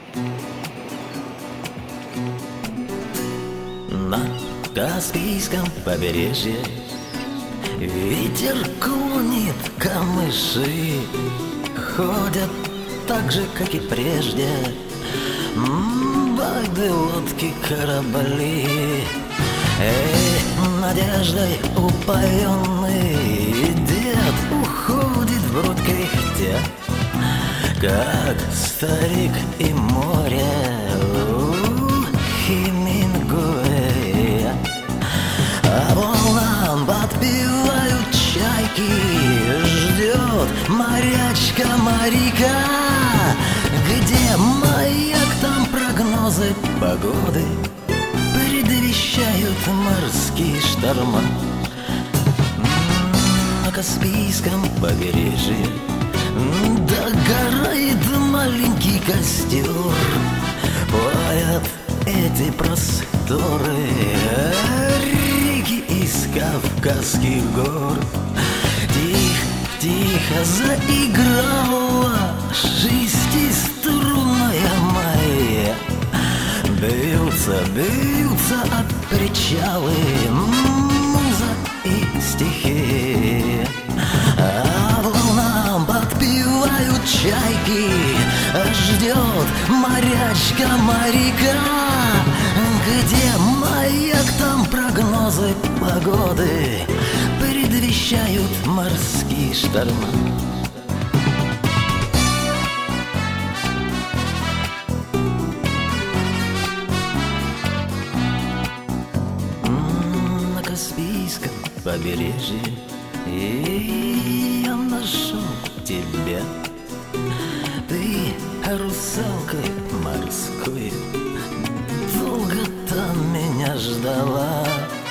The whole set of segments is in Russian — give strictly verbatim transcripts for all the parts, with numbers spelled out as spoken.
На Каспийском побережье ветер клонит камыши, ходят так же, как и прежде, барды, лодки, корабли. Эй, надеждой упоенный дед уходит в брод кряхтя, как старик и море у Хемингуэя. А волнам подпевают чайки, ждет морячка моряка. Где маяк, там прогнозы погоды предвещают морские шторма. На Каспийском побережье догорает маленький костер, поят эти просторы реки из Кавказских гор. Тихо, тихо заиграла шестиструнная моя, бьются, бьются от причалы муза и стихи. А волнам подпевают чайки, ждет морячка моряка. Где маяк, там прогнозы погоды предвещают морские шторма. На Каспийском побережье и я нашел тебя. Ты русалкой морской долго там меня ждала.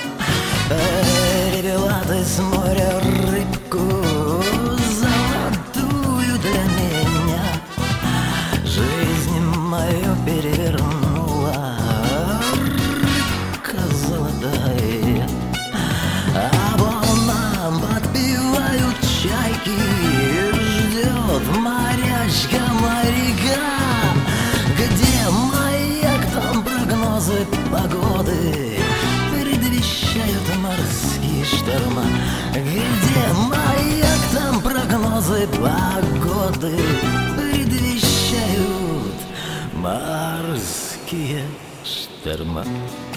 Перевела ты с моря рыбку золотую для меня, жизнь мою перевернула рыбка золотая. А волнам подпевают чайки, ждет морячка моряка. Где маяк, там прогнозы погоды предвещают морские шторма. Где маяк, там прогнозы погоды предвещают морские шторма.